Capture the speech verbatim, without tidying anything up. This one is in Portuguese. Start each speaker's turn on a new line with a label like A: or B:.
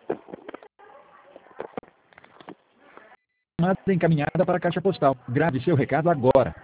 A: Chamada encaminhada para a caixa postal. Grave seu recado agora.